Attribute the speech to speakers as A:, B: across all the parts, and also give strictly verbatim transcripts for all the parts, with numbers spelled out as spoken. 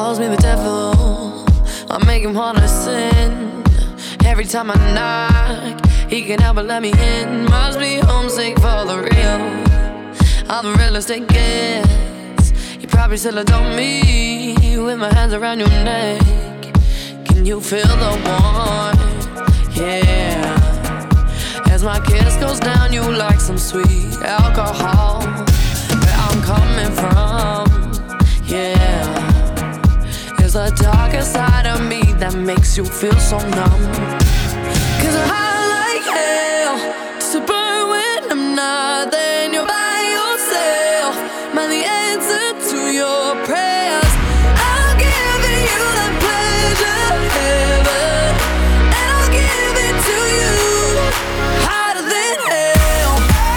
A: calls me the devil. I make him wanna sin. Every time I knock, he can help but let me in. Must be homesick for the real. I'm the realest it gets. You probably still adore me with my hands around your neck. Can you feel the warmth? Yeah. As my kiss goes down, you like some sweet alcohol. Where I'm coming from, yeah. It's the darker side of me that makes you feel so numb. Cause I like hell to burn when I'm not there and you're by yourself. Man, the answer to your prayers, I'm giving you that pleasure, heaven, and I'll give it to you hotter than hell,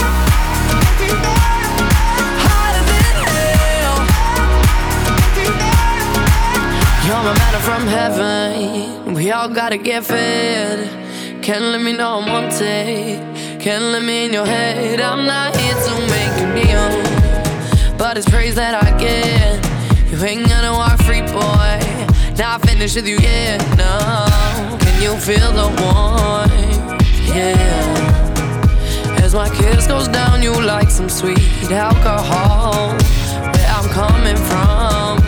A: hotter than hell. You're my manna from heaven, we all gotta get fed. Can't let me know I'm wanted, can't let me in your head. I'm not here to make you kneel, but it's praise that I get. You ain't gonna walk free, boy, not finished with you yet, no. Can you feel the warmth? Yeah. As my kiss goes down, you like some sweet alcohol. Where I'm coming from,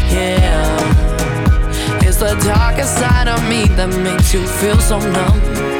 A: yeah. It's the darker side of me that makes you feel so numb.